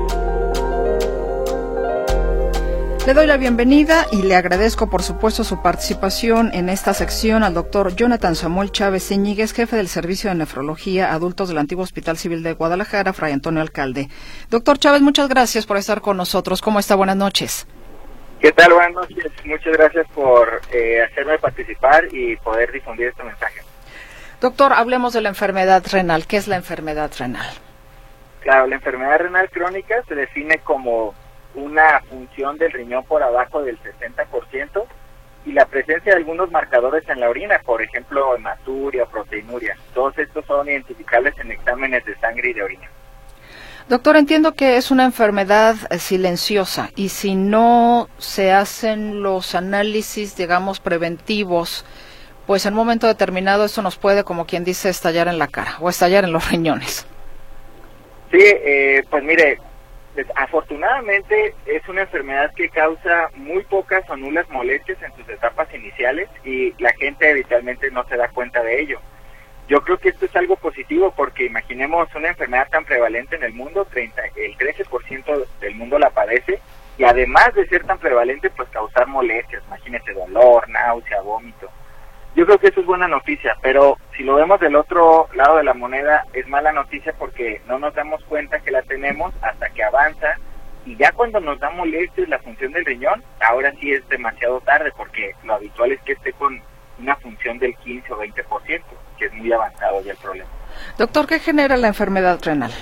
Le doy la bienvenida y le agradezco, por supuesto, su participación en esta sección al doctor Jonathan Samuel Chávez Zíñiguez, jefe del Servicio de Nefrología Adultos del Antiguo Hospital Civil de Guadalajara, Fray Antonio Alcalde. Doctor Chávez, muchas gracias por estar con nosotros. ¿Cómo está? Buenas noches. ¿Qué tal? Buenas noches. Muchas gracias por hacerme participar y poder difundir este mensaje. Doctor, hablemos de la enfermedad renal. ¿Qué es la enfermedad renal? Claro, la enfermedad renal crónica se define como una función del riñón por abajo del 60% y la presencia de algunos marcadores en la orina, por ejemplo, hematuria o proteinuria. Todos estos son identificables en exámenes de sangre y de orina. Doctor, entiendo que es una enfermedad silenciosa y si no se hacen los análisis, digamos, preventivos, pues en un momento determinado esto nos puede, como quien dice, estallar en la cara o estallar en los riñones. Sí, pues mire, afortunadamente es una enfermedad que causa muy pocas o nulas molestias en sus etapas iniciales y la gente habitualmente no se da cuenta de ello. Yo creo que esto es algo positivo porque imaginemos una enfermedad tan prevalente en el mundo, el 13% del mundo la padece y además de ser tan prevalente, pues causar molestias, imagínese dolor, náusea, vómito. Yo creo que eso es buena noticia, pero si lo vemos del otro lado de la moneda, es mala noticia porque no nos damos cuenta que la tenemos hasta que avanza y ya cuando nos da molestias la función del riñón, ahora sí es demasiado tarde porque lo habitual es que esté con una función del 15 o 20%, que es muy avanzado ya el problema. Doctor, ¿qué genera la enfermedad renal?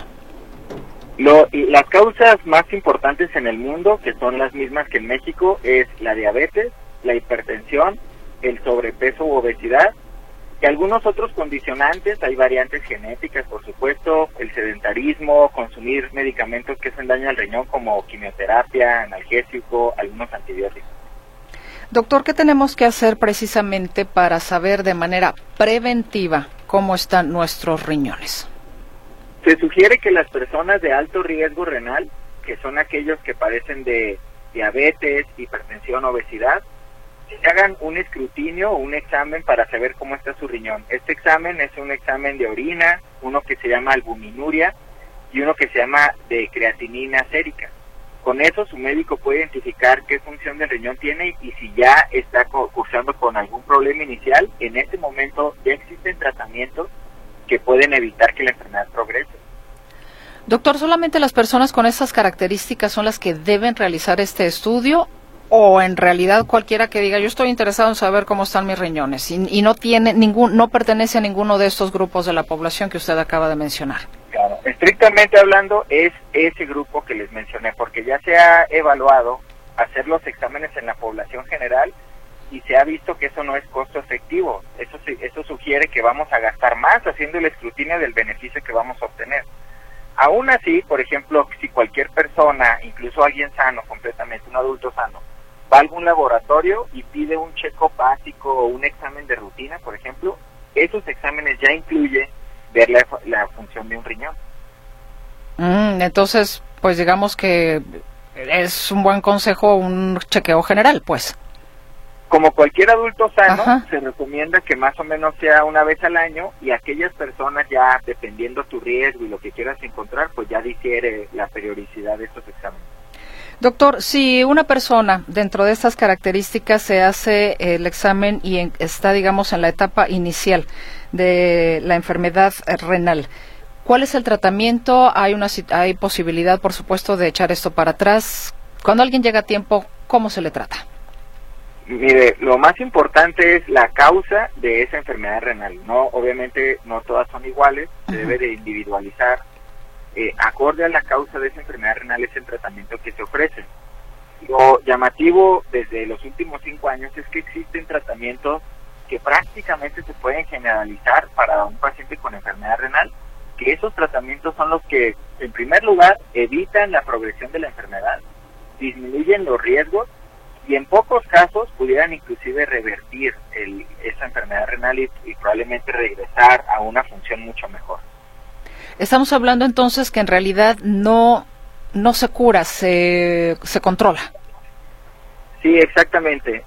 Las causas más importantes en el mundo, que son las mismas que en México, es la diabetes, la hipertensión, el sobrepeso u obesidad y algunos otros condicionantes. Hay variantes genéticas, por supuesto, el sedentarismo, consumir medicamentos que hacen daño al riñón como quimioterapia, analgésico, algunos antibióticos. Doctor, ¿qué tenemos que hacer precisamente para saber de manera preventiva cómo están nuestros riñones? Se sugiere que las personas de alto riesgo renal, que son aquellos que padecen de diabetes, hipertensión, obesidad, se hagan un escrutinio o un examen para saber cómo está su riñón. Este examen es un examen de orina, uno que se llama albuminuria y uno que se llama de creatinina sérica. Con eso su médico puede identificar qué función del riñón tiene y si ya está cursando con algún problema inicial, en este momento ya existen tratamientos que pueden evitar que la enfermedad progrese. Doctor, ¿solamente las personas con estas características son las que deben realizar este estudio? ¿O en realidad cualquiera que diga, yo estoy interesado en saber cómo están mis riñones y no tiene no pertenece a ninguno de estos grupos de la población que usted acaba de mencionar? Claro, estrictamente hablando es ese grupo que les mencioné, porque ya se ha evaluado hacer los exámenes en la población general y se ha visto que eso no es costo efectivo. Eso sugiere que vamos a gastar más haciendo el escrutinio del beneficio que vamos a obtener. Aún así, por ejemplo, si cualquier persona, incluso alguien sano completamente, un adulto sano, va a algún laboratorio y pide un check-up básico o un examen de rutina, por ejemplo, esos exámenes ya incluye ver la función de un riñón. Entonces, pues digamos que es un buen consejo un chequeo general, pues. Como cualquier adulto sano, Ajá. se recomienda que más o menos sea una vez al año, y aquellas personas ya, dependiendo tu riesgo y lo que quieras encontrar, pues ya difiere la periodicidad de estos exámenes. Doctor, si una persona dentro de estas características se hace el examen y está, digamos, en la etapa inicial de la enfermedad renal, ¿cuál es el tratamiento? ¿Hay posibilidad, por supuesto, de echar esto para atrás? Cuando alguien llega a tiempo, ¿cómo se le trata? Mire, lo más importante es la causa de esa enfermedad renal. No, obviamente no todas son iguales, se debe de individualizar. Acorde a la causa de esa enfermedad renal es el tratamiento que se ofrece. Lo llamativo desde los últimos 5 años es que existen tratamientos que prácticamente se pueden generalizar para un paciente con enfermedad renal, que esos tratamientos son los que, en primer lugar, evitan la progresión de la enfermedad, disminuyen los riesgos y en pocos casos pudieran inclusive revertir esa enfermedad renal y probablemente regresar a una función mucho mejor. Estamos hablando entonces que en realidad no se cura, se controla. Sí, exactamente.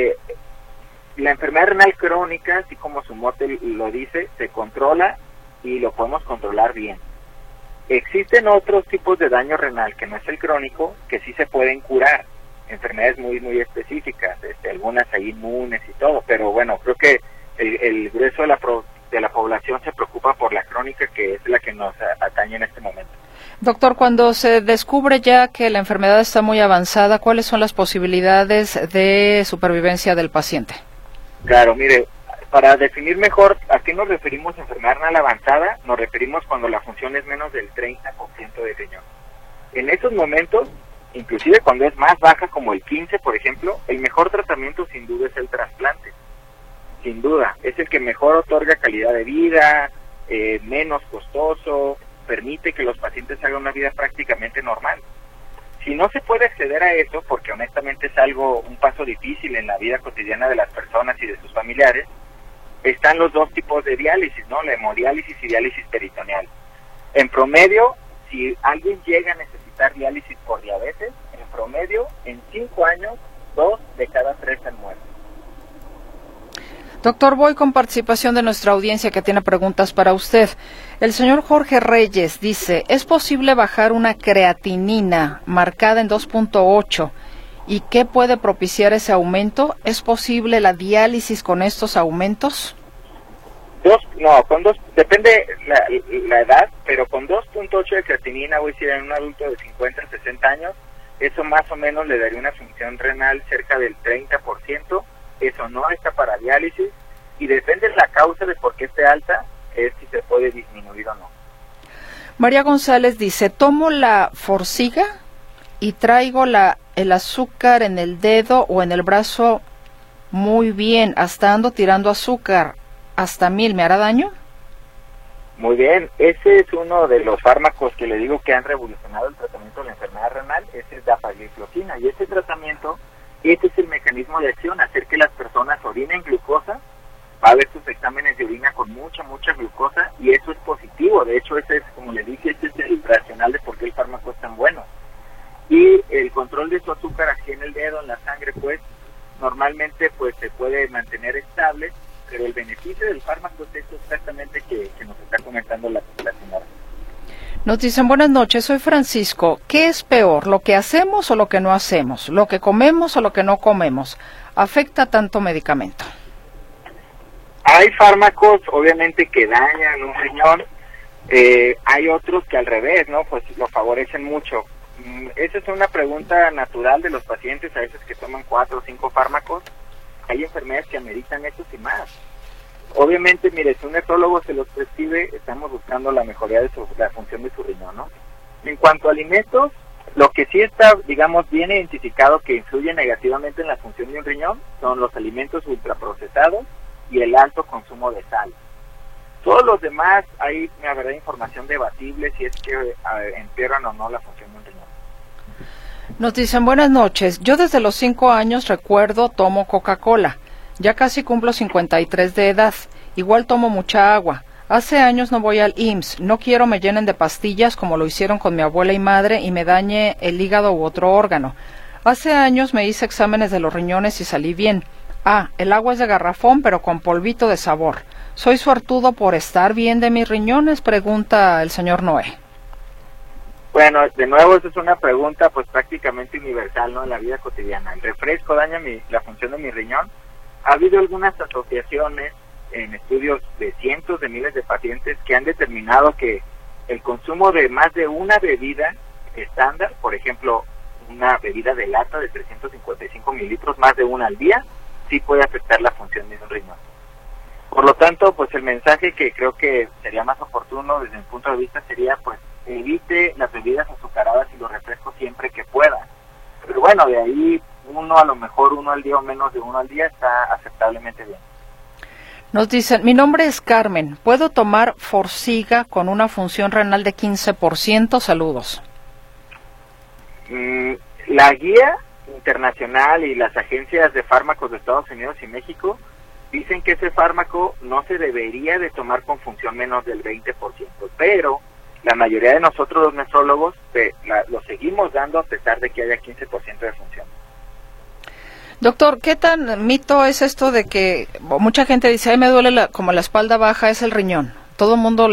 La enfermedad renal crónica, así como su mote lo dice, se controla y lo podemos controlar bien. Existen otros tipos de daño renal que no es el crónico, que sí se pueden curar, enfermedades muy muy específicas, algunas ahí inmunes y todo, pero bueno, creo que el grueso de la población se preocupa por la crónica, que es la que nos atañe en este momento. Doctor, cuando se descubre ya que la enfermedad está muy avanzada, ¿cuáles son las posibilidades de supervivencia del paciente? Claro, mire, para definir mejor a qué nos referimos enfermedad renal avanzada, nos referimos cuando la función es menos del 30% de riñón. En esos momentos, inclusive cuando es más baja, como el 15%, por ejemplo, el mejor tratamiento sin duda es el trasplante. Sin duda, es el que mejor otorga calidad de vida, menos costoso, permite que los pacientes hagan una vida prácticamente normal. Si no se puede acceder a eso, porque honestamente es un paso difícil en la vida cotidiana de las personas y de sus familiares, están los dos tipos de diálisis, ¿no? La hemodiálisis y diálisis peritoneal. En promedio, si alguien llega a necesitar diálisis por diabetes, en promedio, en 5 años, 2 de cada 3 han muerto. Doctor, voy con participación de nuestra audiencia que tiene preguntas para usted. El señor Jorge Reyes dice, ¿es posible bajar una creatinina marcada en 2.8? ¿Y qué puede propiciar ese aumento? ¿Es posible la diálisis con estos aumentos? Depende la edad, pero con 2.8 de creatinina, voy a decir, en un adulto de 50 a 60 años, eso más o menos le daría una función renal cerca del 30%. Eso no está para diálisis y depende de la causa de por qué esté alta, es si se puede disminuir o no. María González dice, tomo la Forxiga y traigo el azúcar en el dedo o en el brazo muy bien, hasta ando tirando azúcar, hasta 1000, ¿me hará daño? Muy bien, ese es uno de los fármacos que le digo que han revolucionado el tratamiento de la enfermedad renal, ese es dapagliflozina, y ese tratamiento, ese es el mecanismo de acción, hacer que las personas orinen glucosa, va a haber sus exámenes de orina con mucha glucosa, y eso es positivo. De hecho, ese es, como le dije, ese es el racional de por qué el fármaco es tan bueno. Y el control de su azúcar aquí en el dedo, en la sangre, pues, normalmente pues se puede mantener estable, pero el beneficio del fármaco es eso exactamente que nos está comentando la señora. Nos dicen, buenas noches, soy Francisco. ¿Qué es peor, lo que hacemos o lo que no hacemos? ¿Lo que comemos o lo que no comemos? ¿Afecta tanto medicamento? Hay fármacos, obviamente, que dañan un riñón. Hay otros que al revés, ¿no? Pues lo favorecen mucho. Esa es una pregunta natural de los pacientes, a veces que toman 4 o 5 fármacos. Hay enfermedades que ameritan eso y más. Obviamente, mire, si un nefrólogo se los prescribe, estamos buscando la mejoría de la función de su riñón, ¿no? En cuanto a alimentos, Lo que sí está, digamos, bien identificado que influye negativamente en la función de un riñón son los alimentos ultraprocesados y el alto consumo de sal. Todos los demás, hay una verdad información debatible si es que empeoran o no la función de un riñón. Nos dicen, buenas noches, yo desde los 5 años recuerdo tomo Coca-Cola, ya casi cumplo 53 de edad, igual tomo mucha agua. Hace años no voy al IMSS, no quiero me llenen de pastillas como lo hicieron con mi abuela y madre y me dañe el hígado u otro órgano. Hace años me hice exámenes de los riñones y salí bien. El agua es de garrafón pero con polvito de sabor. ¿Soy suertudo por estar bien de mis riñones?, pregunta el señor Noé. Bueno, de nuevo, esa es una pregunta pues prácticamente universal, ¿no?, en la vida cotidiana. ¿El refresco daña la función de mi riñón? Ha habido algunas asociaciones en estudios de cientos de miles de pacientes que han determinado que el consumo de más de una bebida estándar, por ejemplo, una bebida de lata de 355 mililitros, más de una al día, sí puede afectar la función de un riñón. Por lo tanto, pues el mensaje que creo que sería más oportuno desde mi punto de vista sería, pues, evite las bebidas azucaradas y los refrescos siempre que pueda. Pero bueno, de ahí a lo mejor uno al día o menos de uno al día está aceptablemente bien. Nos dicen, mi nombre es Carmen, ¿puedo tomar Forxiga con una función renal de 15%? Saludos. La guía internacional y las agencias de fármacos de Estados Unidos y México dicen que ese fármaco no se debería de tomar con función menos del 20%, pero la mayoría de nosotros los nefrólogos lo seguimos dando a pesar de que haya 15% de función. Doctor, ¿qué tan mito es esto de que mucha gente dice, ay, me duele como la espalda baja, es el riñón? Todo el mundo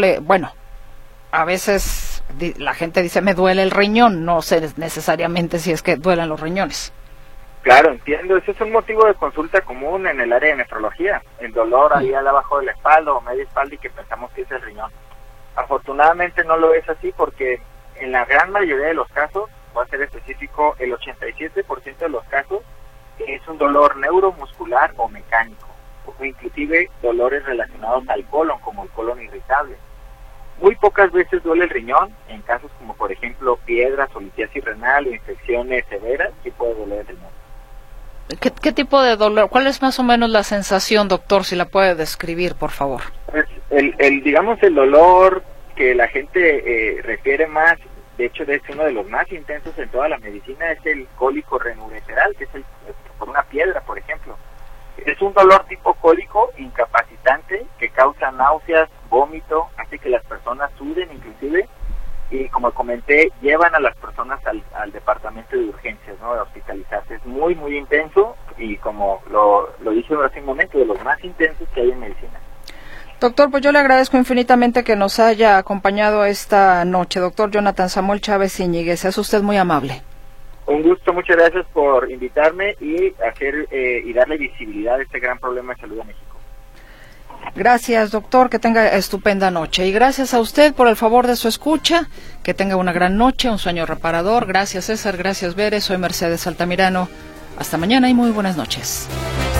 a veces la gente dice, me duele el riñón, no sé necesariamente si es que duelen los riñones. Claro, entiendo, ese es un motivo de consulta común en el área de nefrología, el dolor ahí abajo de la espalda o media espalda y que pensamos que es el riñón. Afortunadamente no lo es así porque en la gran mayoría de los casos, voy a ser específico, el 87% de los casos es un dolor neuromuscular o mecánico, o inclusive dolores relacionados al colon, como el colon irritable. Muy pocas veces duele el riñón, en casos como por ejemplo piedras o litiasis renal o infecciones severas, sí puede doler el riñón. ¿Qué tipo de dolor? ¿Cuál es más o menos la sensación, doctor, si la puede describir, por favor? Pues digamos el dolor que la gente refiere más, de hecho es uno de los más intensos en toda la medicina, es el cólico renureteral, que es por una piedra, por ejemplo. Es un dolor tipo cólico incapacitante que causa náuseas, vómito, hace que las personas suden inclusive, y como comenté, llevan a las personas al departamento de urgencias, ¿no?, de hospitalizarse. Es muy, muy intenso y como lo dije hace un momento, de los más intensos que hay en medicina. Doctor, pues yo le agradezco infinitamente que nos haya acompañado esta noche. Doctor Jonathan Samuel Chávez Iñiguez, es usted muy amable. Un gusto, muchas gracias por invitarme y darle visibilidad a este gran problema de salud en México. Gracias, doctor, que tenga estupenda noche. Y gracias a usted por el favor de su escucha, que tenga una gran noche, un sueño reparador. Gracias, César, gracias, Bere, soy Mercedes Altamirano. Hasta mañana y muy buenas noches.